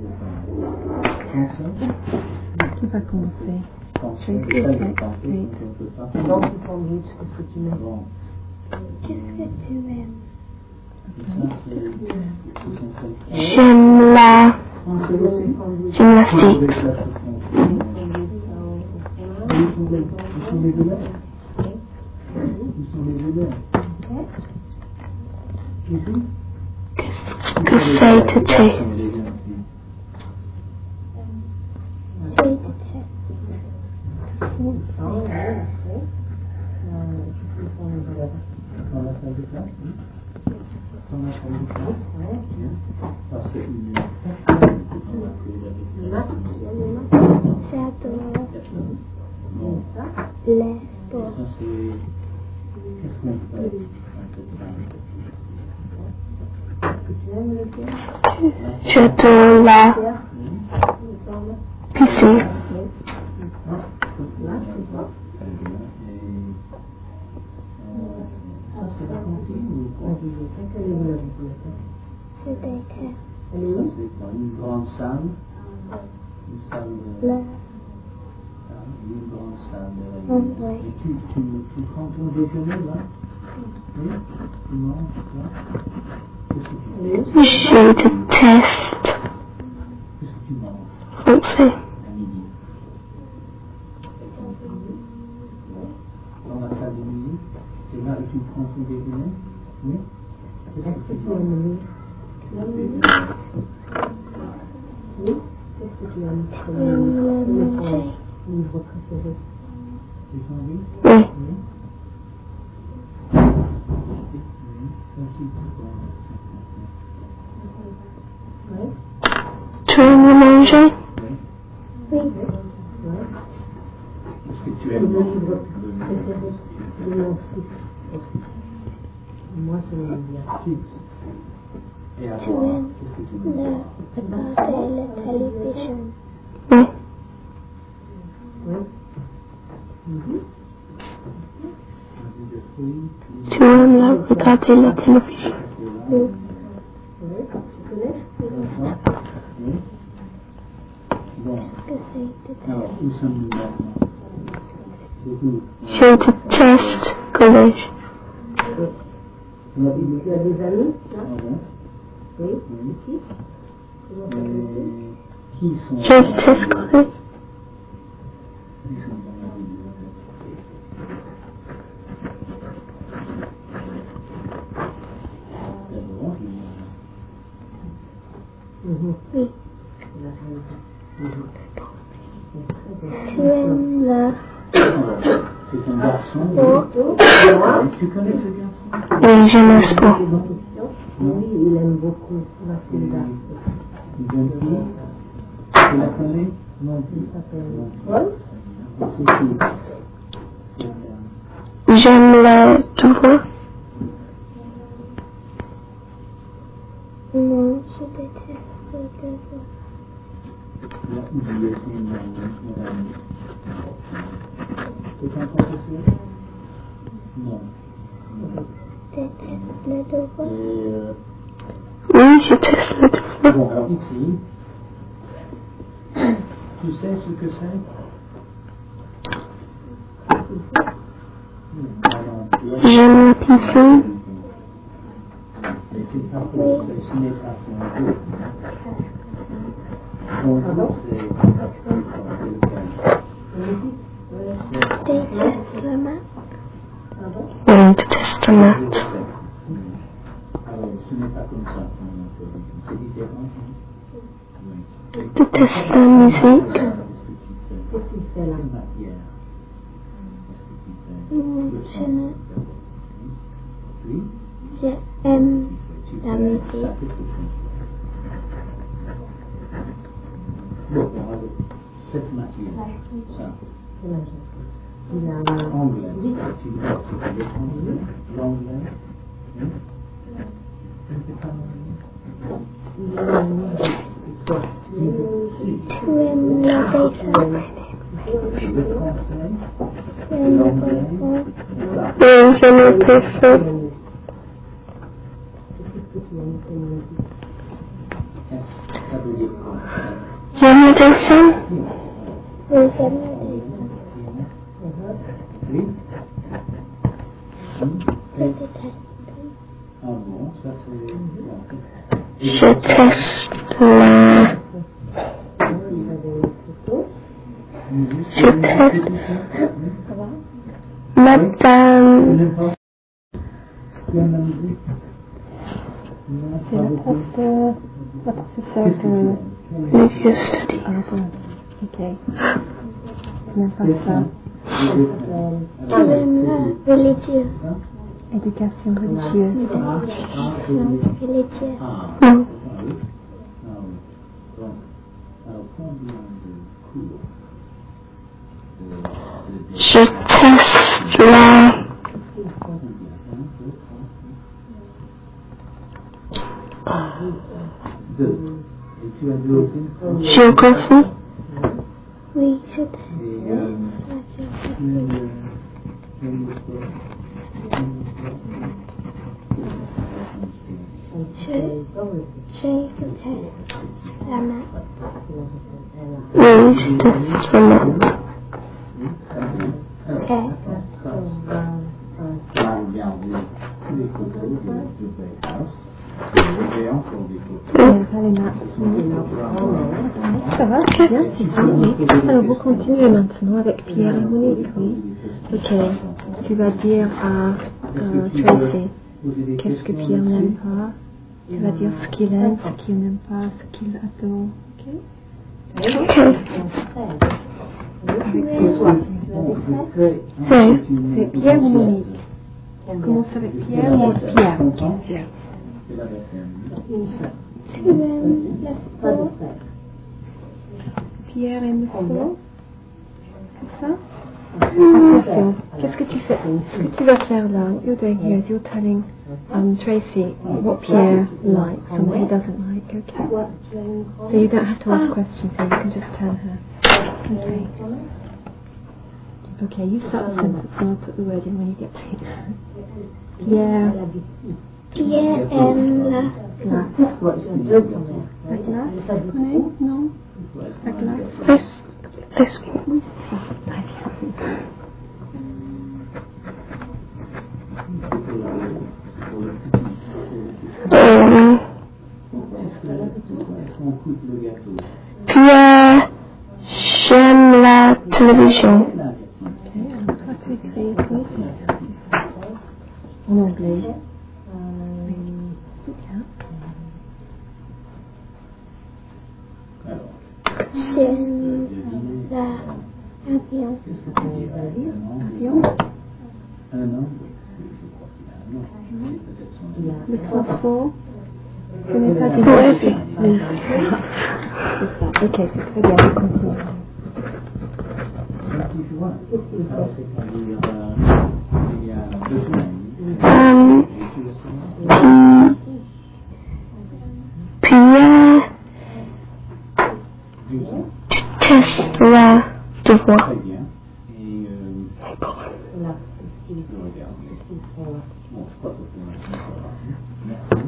Qui va commencer? Dans ce sandwich, qu'est-ce que tu mets? Qu'est-ce que tu aimes? J'aime la gymnastique. Qu'est-ce que c'est to taste? J'adore la piscine. Je déteste. Une grande salle. Une grande salle. Et tu prends ton déjeuner là? Oui? Tu manges là? Je déteste français. Dans la salle de musique, c'est là que tu prends ton déjeuner? Oui? Qu'est-ce que tu aimes? Oui? Qu'est-ce que tu aimes? Tu aimes le manger? Livre préféré? Les sandwichs? Oui. Tu aimes le manger? Oui. Est-ce que tu aimes Le livre préféré? Moi, je l'aime bien. Et à Tu boire? aimes Qu'est-ce que tu aimes regarder la télévision? Oui. Oui. Tu aimes la regarder la télévision? Oui. Bon, Qu'est-ce que c'est de alors, où sommes-nous maintenant? Je déteste collège. Tu as des amis? Ah bon? Oui. Oui. Qui sont Je déteste collège. Ils sont dans la bibliothèque. D'abord, Oui. Tu aimes la... c'est un garçon. Tu connais ce garçon? Oui, j'aime le sport. Oui, il aime beaucoup la Silda. Une jeune fille? Tu la connais? Non, Il s'appelle Paul. J'aime le devoir. Non, je déteste le devoir. Il a oublié son nom. C'est un professeur? Non. Déteste le devoir. Oui, je déteste le devoir. Bon, alors ici, tu sais ce que c'est? J'aime la piscine. Mais c'est pas pour, ce n'est pas pour un groupe. Ton groupe, c'est lequel? Déteste la maths. Oui, je déteste la maths. Alors, ce n'est pas comme ça. C'est différent. Je déteste la musique. Qu'est-ce que tu fais? Qu'est-ce qu'il fait là? Matière. Qu'est-ce que tu fais? Oui? J'aime la musique. Bon, alors, cette matière, ça, Il a anglais, tu dois le français, l'anglais, oui? C'est pas Tu aimes la baseball? le français, Tu aimes le l'anglais, baseball? Oui, j'aime le baseball. ça veut dire quoi? J'aime le dessin. Oui, j'aime le Oui. dessin. Je déteste. Ah bon, ça c'est... Je teste la... Je teste Madame... Tu aimes la musique? C'est le prof de... la professeure de... Media Study. Ah bon, ok. Tu n'aimes pas ça. J'aime la religieux. Éducation religieuse. Non, religieux. Non. Je teste la... Et tu as deux aussi? Géographie. Oui, je Et déteste la maths. Oui, je teste la maths. les photos de Playhouse. J'ai encore des photos. Tu n'aimes pas les maths. Ça va, c'est bien, c'est bien. Alors, vous continuez maintenant avec Pierre et Monique, oui. Ok, tu vas dire à Tracy qu'est-ce que Pierre n'aime pas. Tu vas dire ce qu'il aime, ce qu'il n'aime pas, ce qu'il adore. Oui. C'est Pierre ou Monique? On commence avec Pierre ou Pierre? Pierre. Tu aimes le sport? Pierre aime le sport? C'est ça? Attention, qu'est-ce que tu fais? Ce que tu vas faire là, what you're doing here is you're telling Tracy what Pierre likes and what he doesn't like, okay? So you don't have to ask questions here, you can just tell her. Okay. Okay, you start the sentence and I'll put the word in when you get to it. Pierre. Pierre aime la Glace. La glace? Oui, non. La glace. Ice Oui, c'est ça. Très bien. Pierre, j'aime la télévision. Ok, alors toi tu écris en anglais. Oui, c'est bien. j'aime l'avion. Avion. Le transport. Ce n'est pas du taxi. Oui. C'est ça. Ok, c'est très bien. On continue. Pierre, tu testes la devoir. Très bien. Et je regarde. Bon, je crois que pour l'instant, ça va. Merci.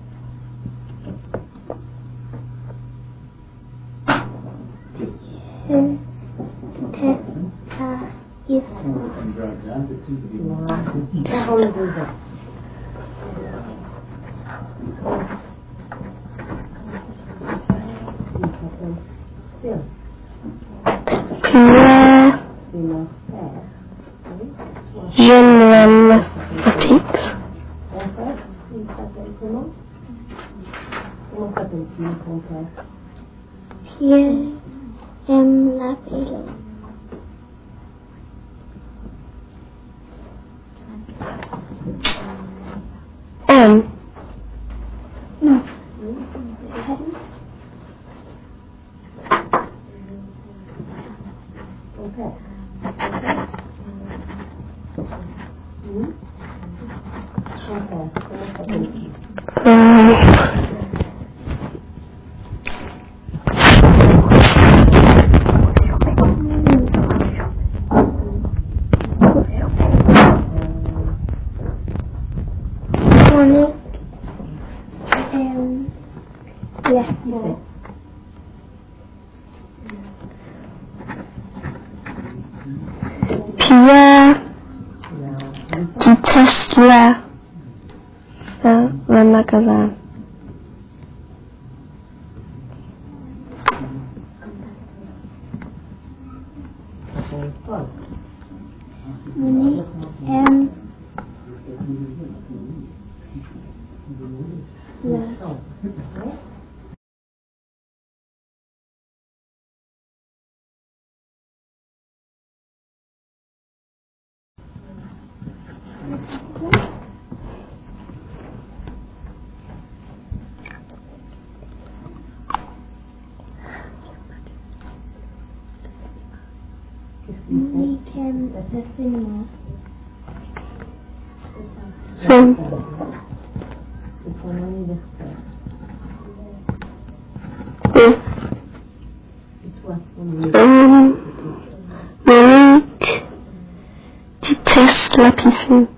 Test à histoire. Pierre, j'aime la mathématique. Pierre aime la vélo. M. Non. Pierre déteste le magasin. Monique aime Monique aime le cinéma. Son. C'est son anniversaire. Oui. C'est toi, ton anniversaire. Monique déteste la piscine.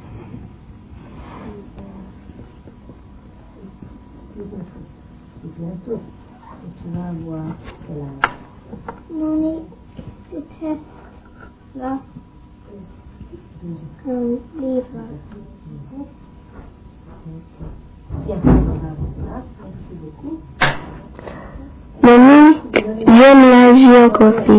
C'est bientôt. Et tu vas avoir quel âge? Monique déteste la livre. Bien, voilà. Merci beaucoup. Monique j'aime la géographie.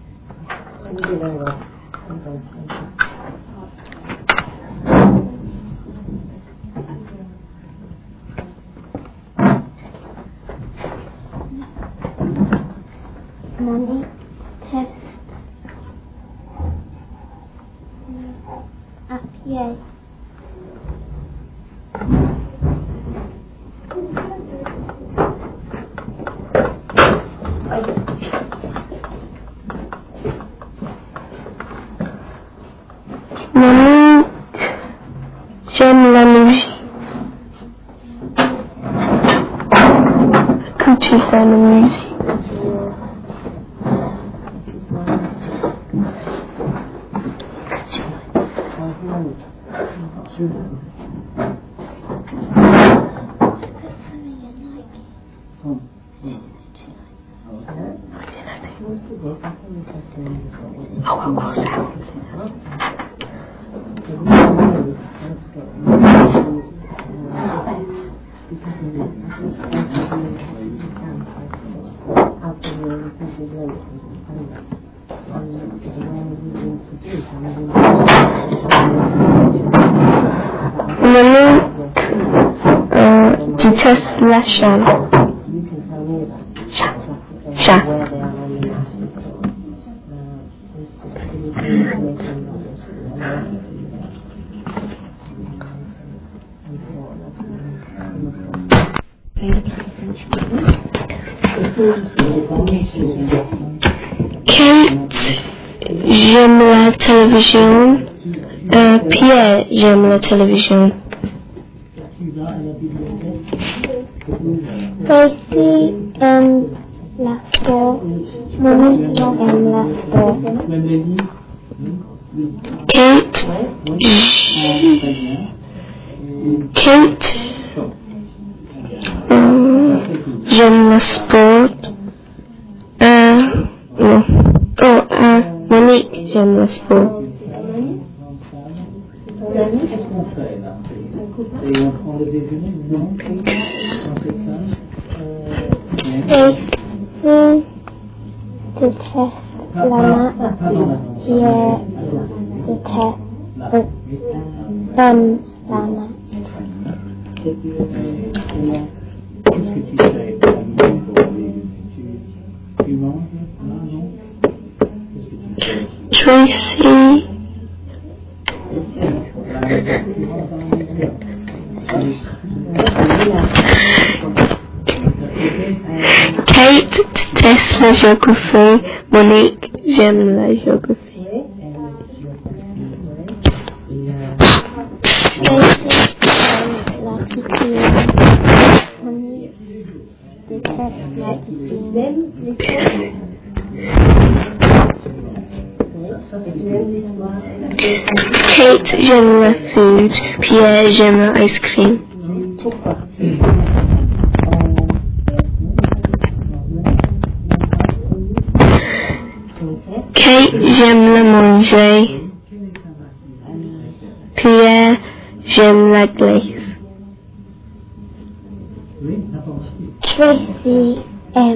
Monique déteste à pied. Monique j'aime la musique. Quand tu fais la musique. Monique déteste la chaîne. Chat. Kate j'aime la télévision. Pierre j'aime la télévision. Tracy aime la sport. Monique aime la sport. Kate j'aime le sport. Monique j'aime le sport. Qu'est-ce qu'on fait là? Et on prend le déjeuner, non? Tracy déteste la main. Pierre déteste aime la main. Qu'est-ce que tu fais? Tu manges? Non? Qu'est-ce que tu fais? Tracy Kate déteste la géographie. Monique j'aime la géographie. Tracy aime la piscine. Monique déteste la piscine. Kate j'aime la food. Pierre j'aime la ice cream. Kate j'aime le manger. j'aime la glace. Tracy aime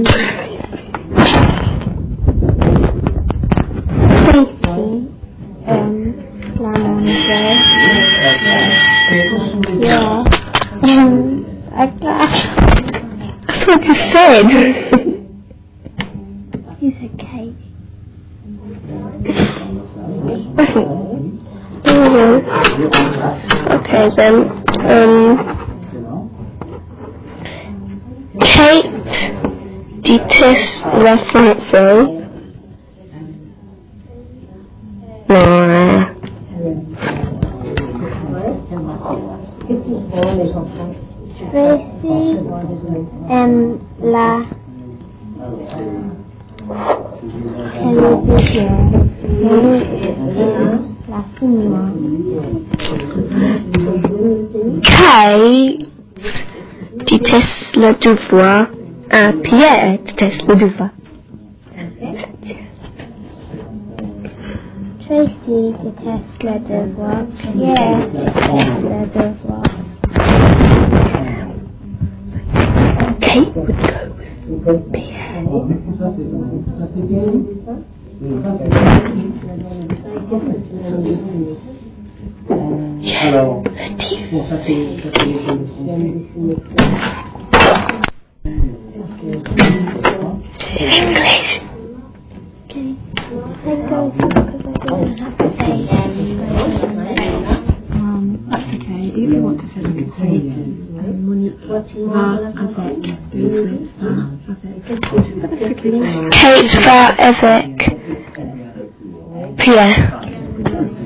la manger. Yeah. A glass. That's what you said. He's a cake. Okay then. Kate déteste la chanson. Tracy aime la télévision. La cinéma. Kate déteste le devoir. Pierre déteste le devoir. Tracy déteste le devoir. Pierre déteste le devoir. Kate would go with Pierre. Alors, English. Okay. I go because I don't have to say. That's okay. If you want to say like Kate, Monique, va avec, goes with avec. Kate va avec Pierre.